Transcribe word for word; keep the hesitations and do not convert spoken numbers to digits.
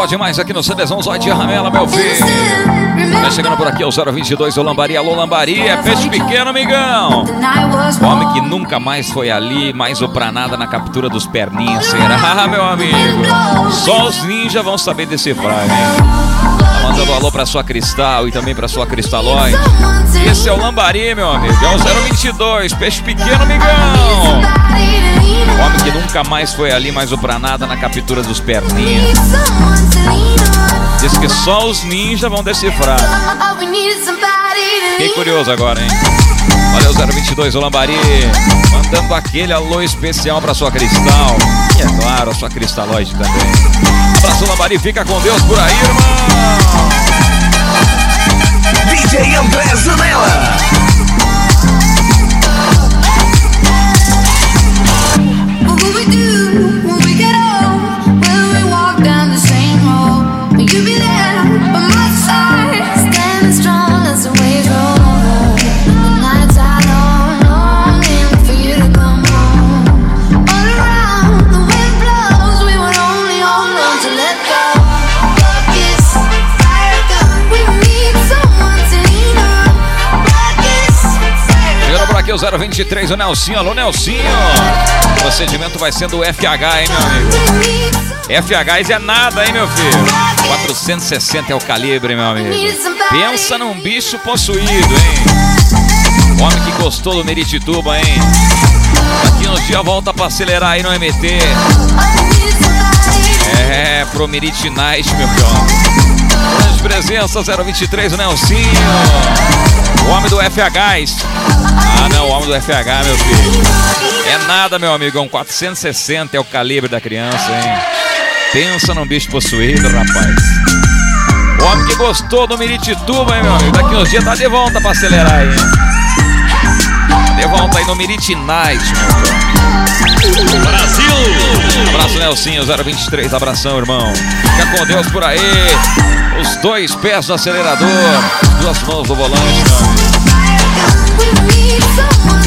boa demais aqui no CDzão Zóio de Ramela, meu filho. Tá chegando por aqui, o zero vinte e dois, o Lambari. Alô, Lambari, é peixe pequeno, amigão. O homem que nunca mais foi ali, mais o pra nada na captura dos perninhas. Será, meu amigo? Só os ninjas vão saber decifrar, hein? Tá mandando um alô pra sua Cristal e também pra sua Cristalóide. Esse é o Lambari, meu amigo. É o zero vinte e dois, peixe pequeno, amigão. O homem que nunca mais foi ali, mais o pra nada na captura dos perninhas. Diz que só os ninjas vão decifrar. Fiquei curioso agora, hein? Olha o zero vinte e dois, o Lambari, mandando aquele alô especial pra sua Cristal. E é claro, a sua Cristalóide também. Abraço, Lambari, fica com Deus por aí, irmão. D J André Zanella. Aqui o zero vinte e três, o Nelsinho. Alô, Nelsinho. O procedimento vai sendo o F H, hein, meu amigo? F H é nada, hein, meu filho? quatrocentos e sessenta é o calibre, meu amigo. Pensa num bicho possuído, hein? Homem que gostou do Meritituba, hein? Daqui uns dias volta pra acelerar aí no M T. É, pro Merit Night, meu filho. Grande presença, zero vinte e três, o Nelsinho. O homem do F H. Ah, não, o homem do F H, meu filho. É nada, meu amigão. quatrocentos e sessenta é o calibre da criança, hein? Pensa num bicho possuído, rapaz. O homem que gostou do Meritituba, hein, meu amigo? Daqui uns dias tá de volta pra acelerar aí, hein? De volta aí no Merit Night, meu Brasil! Abraço, Nelsinho, zero vinte e três. Abração, irmão. Fica com Deus por aí. Os dois pés do acelerador, duas mãos do volante, meu amigo.